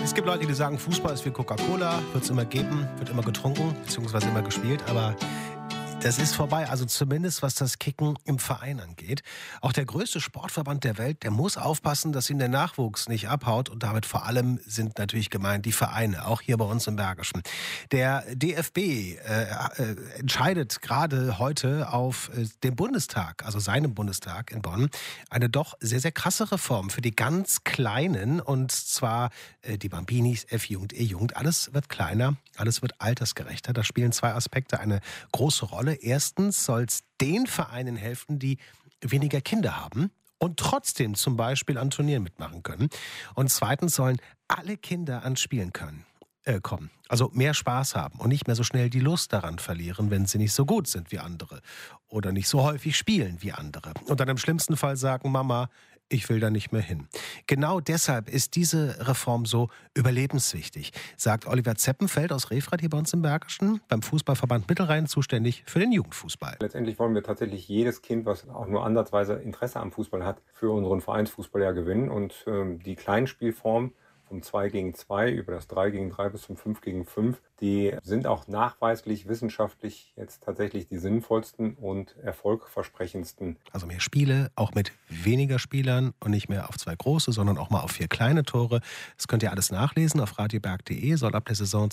Es gibt Leute, die sagen, Fußball ist wie Coca-Cola, wird es immer geben, wird immer getrunken, beziehungsweise immer gespielt, aber das ist vorbei, also zumindest was das Kicken im Verein angeht. Auch der größte Sportverband der Welt, der muss aufpassen, dass ihm der Nachwuchs nicht abhaut. Und damit vor allem sind natürlich gemeint die Vereine, auch hier bei uns im Bergischen. Der DFB entscheidet gerade heute auf dem Bundestag, also seinem Bundestag in Bonn, eine doch sehr, sehr krasse Reform für die ganz Kleinen. Und zwar die Bambinis, F-Jugend, E-Jugend. Alles wird kleiner, alles wird altersgerechter. Da spielen zwei Aspekte eine große Rolle. Erstens soll es den Vereinen helfen, die weniger Kinder haben und trotzdem zum Beispiel an Turnieren mitmachen können. Und zweitens sollen alle Kinder an Spielen kommen. Also mehr Spaß haben und nicht mehr so schnell die Lust daran verlieren, wenn sie nicht so gut sind wie andere oder nicht so häufig spielen wie andere. Und dann im schlimmsten Fall sagen, Mama, ich will da nicht mehr hin. Genau deshalb ist diese Reform so überlebenswichtig, sagt Oliver Zeppenfeld aus Refrath hier bei uns im Bergischen, beim Fußballverband Mittelrhein zuständig für den Jugendfußball. Letztendlich wollen wir tatsächlich jedes Kind, was auch nur ansatzweise Interesse am Fußball hat, für unseren Vereinsfußball ja gewinnen. Und die Kleinspielform vom 2 gegen 2 über das 3 gegen 3 bis zum 5 gegen 5, die sind auch nachweislich, wissenschaftlich jetzt tatsächlich die sinnvollsten und erfolgversprechendsten. Also mehr Spiele, auch mit weniger Spielern und nicht mehr auf 2 große, sondern auch mal auf 4 kleine Tore. Das könnt ihr alles nachlesen auf radioberg.de, soll ab der Saison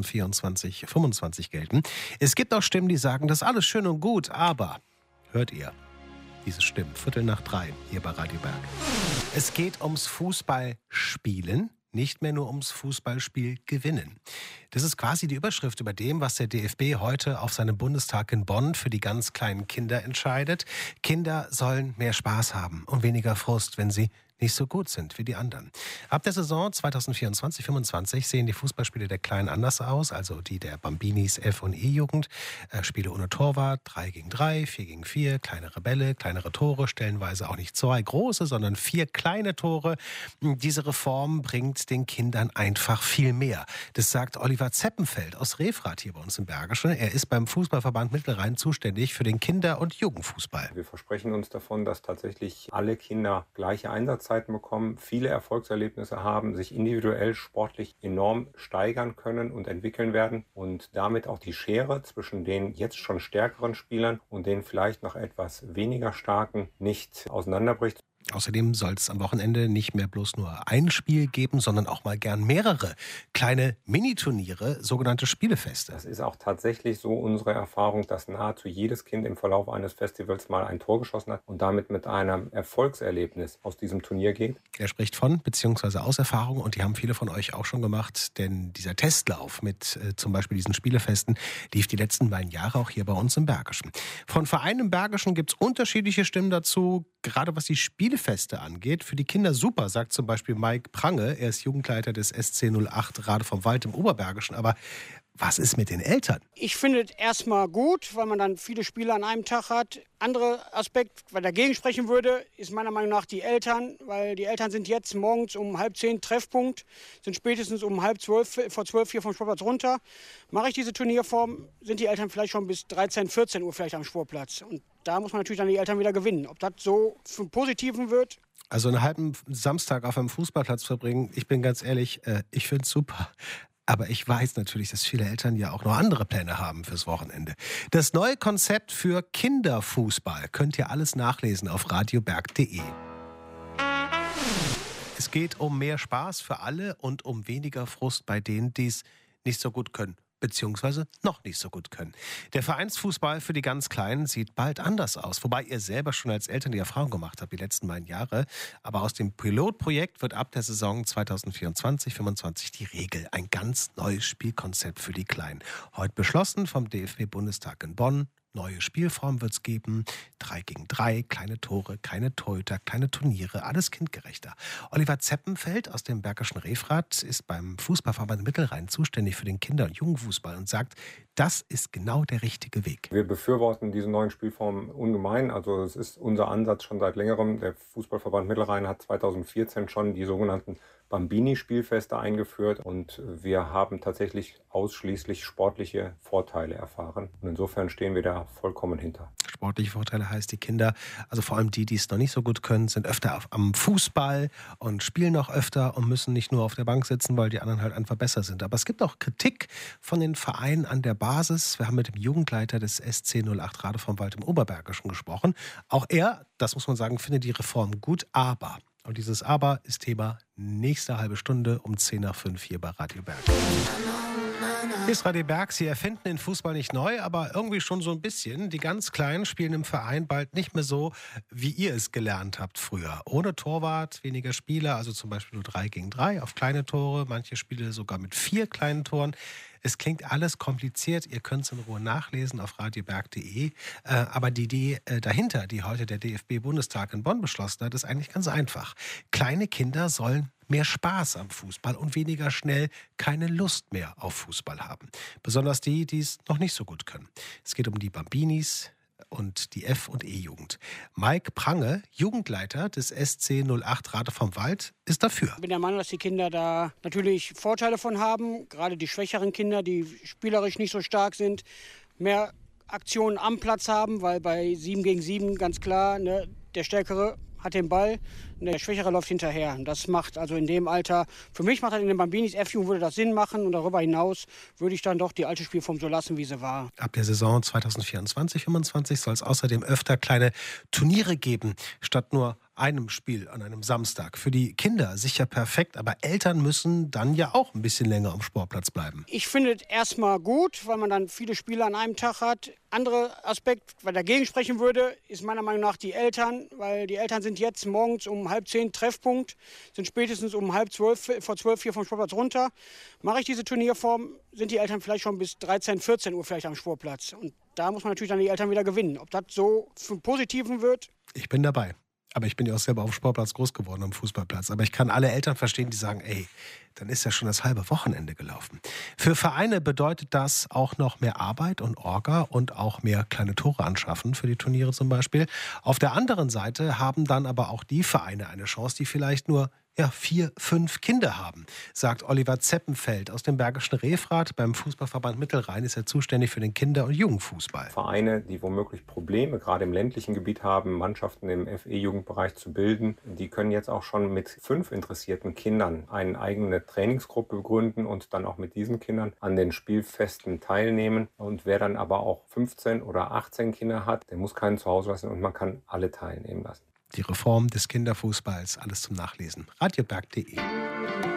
2024/25 gelten. Es gibt auch Stimmen, die sagen, das ist alles schön und gut, aber hört ihr diese Stimmen, 2:45 hier bei Radio Berg. Es geht ums Fußballspielen, nicht mehr nur ums Fußballspiel gewinnen. Das ist quasi die Überschrift über dem, was der DFB heute auf seinem Bundestag in Bonn für die ganz kleinen Kinder entscheidet. Kinder sollen mehr Spaß haben und weniger Frust, wenn sie nicht so gut sind wie die anderen. Ab der Saison 2024/25 sehen die Fußballspiele der Kleinen anders aus, also die der Bambinis, F- und E-Jugend. Spiele ohne Torwart, 3 gegen 3, 4 gegen 4, kleinere Bälle, kleinere Tore, stellenweise auch nicht 2 große, sondern 4 kleine Tore. Diese Reform bringt den Kindern einfach viel mehr. Das sagt Oliver Zeppenfeld aus Refrath hier bei uns im Bergischen. Er ist beim Fußballverband Mittelrhein zuständig für den Kinder- und Jugendfußball. Wir versprechen uns davon, dass tatsächlich alle Kinder gleiche Einsatzzeiten bekommen, viele Erfolgserlebnisse haben, sich individuell sportlich enorm steigern können und entwickeln werden und damit auch die Schere zwischen den jetzt schon stärkeren Spielern und den vielleicht noch etwas weniger starken nicht auseinanderbricht. Außerdem soll es am Wochenende nicht mehr bloß nur ein Spiel geben, sondern auch mal gern mehrere kleine Miniturniere, sogenannte Spielefeste. Das ist auch tatsächlich so unsere Erfahrung, dass nahezu jedes Kind im Verlauf eines Festivals mal ein Tor geschossen hat und damit mit einem Erfolgserlebnis aus diesem Turnier geht. Er spricht von bzw. aus Erfahrung und die haben viele von euch auch schon gemacht, denn dieser Testlauf mit zum Beispiel diesen Spielefesten lief die letzten beiden Jahre auch hier bei uns im Bergischen. Von Vereinen im Bergischen gibt es unterschiedliche Stimmen dazu, gerade was die Spielefeste angeht. Für die Kinder super, sagt zum Beispiel Mike Prange. Er ist Jugendleiter des SC 08 Rade vom Wald im Oberbergischen. Aber was ist mit den Eltern? Ich finde es erstmal gut, weil man dann viele Spiele an einem Tag hat. Anderer Aspekt, weil dagegen sprechen würde, ist meiner Meinung nach die Eltern. Weil die Eltern sind jetzt morgens um 9:30 Treffpunkt, sind spätestens um 11:30, vor 12 hier vom Sportplatz runter. Mache ich diese Turnierform, sind die Eltern vielleicht schon bis 13, 14 Uhr vielleicht am Sportplatz. Und da muss man natürlich dann die Eltern wieder gewinnen. Ob das so zum Positiven wird? Also einen halben Samstag auf einem Fußballplatz verbringen, ich bin ganz ehrlich, ich finde es super. Aber ich weiß natürlich, dass viele Eltern ja auch noch andere Pläne haben fürs Wochenende. Das neue Konzept für Kinderfußball könnt ihr alles nachlesen auf radioberg.de. Es geht um mehr Spaß für alle und um weniger Frust bei denen, die es nicht so gut können. Beziehungsweise noch nicht so gut können. Der Vereinsfußball für die ganz Kleinen sieht bald anders aus. Wobei ihr selber schon als Eltern die Erfahrung gemacht habt, die letzten beiden Jahre. Aber aus dem Pilotprojekt wird ab der Saison 2024/25 die Regel. Ein ganz neues Spielkonzept für die Kleinen. Heute beschlossen vom DFB-Bundestag in Bonn. Neue Spielform wird es geben. 3 gegen 3, kleine Tore, keine Torhüter, kleine Turniere, alles kindgerechter. Oliver Zeppenfeld aus dem Bergischen Refrath ist beim Fußballverband Mittelrhein zuständig für den Kinder- und Jugendfußball und sagt, das ist genau der richtige Weg. Wir befürworten diese neuen Spielformen ungemein. Also es ist unser Ansatz schon seit längerem. Der Fußballverband Mittelrhein hat 2014 schon die sogenannten Bambini-Spielfeste eingeführt und wir haben tatsächlich ausschließlich sportliche Vorteile erfahren. Und insofern stehen wir da vollkommen hinter. Sportliche Vorteile heißt, die Kinder, also vor allem die es noch nicht so gut können, sind öfter am Fußball und spielen noch öfter und müssen nicht nur auf der Bank sitzen, weil die anderen halt einfach besser sind. Aber es gibt auch Kritik von den Vereinen an der Basis. Wir haben mit dem Jugendleiter des SC 08 Radevormwald im Oberbergischen gesprochen. Auch er, das muss man sagen, findet die Reform gut, aber, und dieses Aber ist Thema nächste halbe Stunde um 10:05 hier bei Radio Berg. Hier ist Radio Berg. Sie erfinden den Fußball nicht neu, aber irgendwie schon so ein bisschen. Die ganz Kleinen spielen im Verein bald nicht mehr so, wie ihr es gelernt habt früher. Ohne Torwart, weniger Spieler, also zum Beispiel nur 3 gegen 3 auf kleine Tore. Manche Spiele sogar mit 4 kleinen Toren. Es klingt alles kompliziert. Ihr könnt es in Ruhe nachlesen auf radioberg.de. Aber die Idee dahinter, die heute der DFB-Bundestag in Bonn beschlossen hat, ist eigentlich ganz einfach. Kleine Kinder sollen mehr Spaß am Fußball und weniger schnell keine Lust mehr auf Fußball haben. Besonders die es noch nicht so gut können. Es geht um die Bambinis und die F- und E-Jugend. Mike Prange, Jugendleiter des SC 08 Radevormwald, ist dafür. Ich bin der Meinung, dass die Kinder da natürlich Vorteile von haben. Gerade die schwächeren Kinder, die spielerisch nicht so stark sind, mehr Aktionen am Platz haben, weil bei 7 gegen 7 ganz klar, ne, der Stärkere hat den Ball, der Schwächere läuft hinterher. Und das macht also in dem Alter, für mich macht das in den Bambinis F-Jugend würde das Sinn machen und darüber hinaus würde ich dann doch die alte Spielform so lassen, wie sie war. Ab der Saison 2024/25 soll es außerdem öfter kleine Turniere geben, statt nur einem Spiel an einem Samstag. Für die Kinder sicher perfekt, aber Eltern müssen dann ja auch ein bisschen länger am Sportplatz bleiben. Ich finde es erstmal gut, weil man dann viele Spiele an einem Tag hat. Anderer Aspekt, weil dagegen sprechen würde, ist meiner Meinung nach die Eltern, weil die Eltern sind jetzt morgens um 9:30 Treffpunkt, sind spätestens um 11:30, vor 12 hier vom Sportplatz runter. Mache ich diese Turnierform, sind die Eltern vielleicht schon bis 13, 14 Uhr vielleicht am Sportplatz. Und da muss man natürlich dann die Eltern wieder gewinnen. Ob das so zum Positiven wird? Ich bin dabei. Aber ich bin ja auch selber auf dem Sportplatz groß geworden, am Fußballplatz. Aber ich kann alle Eltern verstehen, die sagen, ey, dann ist ja schon das halbe Wochenende gelaufen. Für Vereine bedeutet das auch noch mehr Arbeit und Orga und auch mehr kleine Tore anschaffen für die Turniere zum Beispiel. Auf der anderen Seite haben dann aber auch die Vereine eine Chance, die vielleicht nur 4, 5 Kinder haben, sagt Oliver Zeppenfeld aus dem Bergischen Refrath. Beim Fußballverband Mittelrhein ist er zuständig für den Kinder- und Jugendfußball. Vereine, die womöglich Probleme gerade im ländlichen Gebiet haben, Mannschaften im FE-Jugendbereich zu bilden, die können jetzt auch schon mit 5 interessierten Kindern eine eigene Trainingsgruppe gründen und dann auch mit diesen Kindern an den Spielfesten teilnehmen. Und wer dann aber auch 15 oder 18 Kinder hat, der muss keinen zu Hause lassen und man kann alle teilnehmen lassen. Die Reform des Kinderfußballs, alles zum Nachlesen. radioberg.de